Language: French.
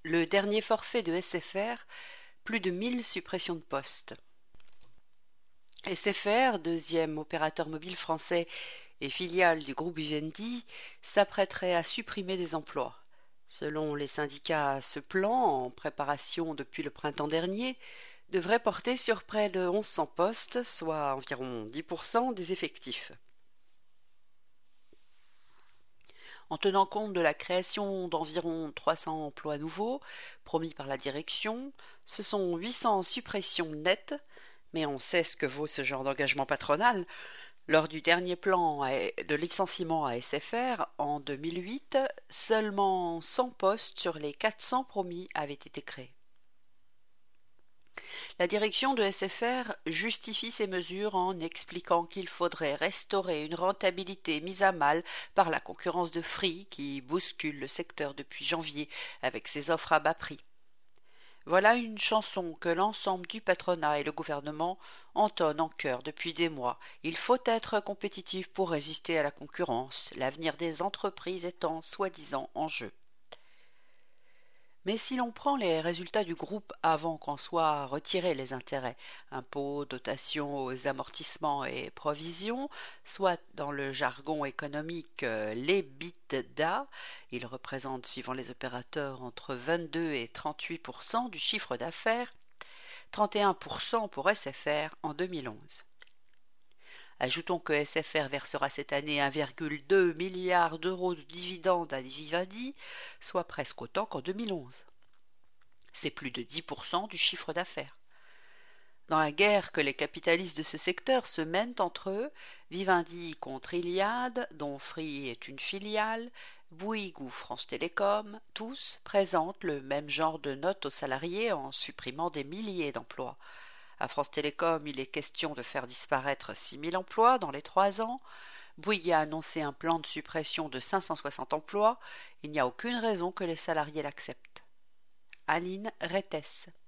Le dernier forfait de SFR, plus de 1000 suppressions de postes. SFR, deuxième opérateur mobile français et filiale du groupe Vivendi, s'apprêterait à supprimer des emplois. Selon les syndicats, ce plan, en préparation depuis le printemps dernier, devrait porter sur près de 1100 postes, soit environ 10% des effectifs. En tenant compte de la création d'environ 300 emplois nouveaux, promis par la direction, ce sont 800 suppressions nettes, mais on sait ce que vaut ce genre d'engagement patronal. Lors du dernier plan de licenciement à SFR, en 2008, seulement 100 postes sur les 400 promis avaient été créés. La direction de SFR justifie ces mesures en expliquant qu'il faudrait restaurer une rentabilité mise à mal par la concurrence de Free qui bouscule le secteur depuis janvier avec ses offres à bas prix. Voilà une chanson que l'ensemble du patronat et le gouvernement entonnent en chœur depuis des mois. Il faut être compétitif pour résister à la concurrence, l'avenir des entreprises étant soi-disant en jeu. Mais si l'on prend les résultats du groupe avant qu'en soient retirés les intérêts, impôts, dotations aux amortissements et provisions, soit dans le jargon économique l'EBITDA, il représente suivant les opérateurs entre 22 et 38% du chiffre d'affaires, 31% pour SFR en 2011. Ajoutons que SFR versera cette année 1,2 milliard d'euros de dividendes à Vivendi, soit presque autant qu'en 2011. C'est plus de 10% du chiffre d'affaires. Dans la guerre que les capitalistes de ce secteur se mènent entre eux, Vivendi contre Iliad, dont Free est une filiale, Bouygues ou France Télécom, tous présentent le même genre de notes aux salariés en supprimant des milliers d'emplois. À France Télécom, il est question de faire disparaître 6000 emplois dans les 3 ans. Bouygues a annoncé un plan de suppression de 560 emplois. Il n'y a aucune raison que les salariés l'acceptent. Aline Rettes.